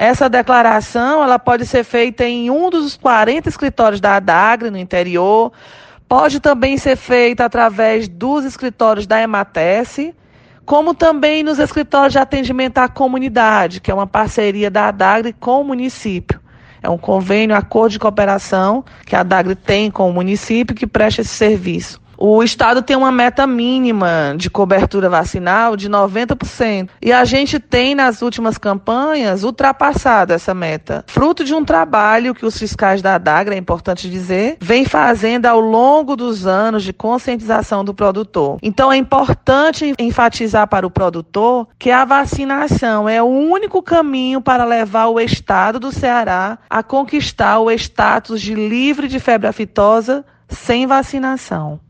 Essa declaração ela pode ser feita em um dos 40 escritórios da ADAGRE no interior, pode também ser feita através dos escritórios da EMATESE, como também nos escritórios de atendimento à comunidade, que é uma parceria da ADAGRE com o município. É um convênio, acordo de cooperação que a ADAGRE tem com o município que presta esse serviço. O Estado tem uma meta mínima de cobertura vacinal de 90%. E a gente tem, nas últimas campanhas, ultrapassado essa meta. Fruto de um trabalho que os fiscais da ADAGRE, é importante dizer, vem fazendo ao longo dos anos de conscientização do produtor. Então, é importante enfatizar para o produtor que a vacinação é o único caminho para levar o Estado do Ceará a conquistar o status de livre de febre aftosa sem vacinação.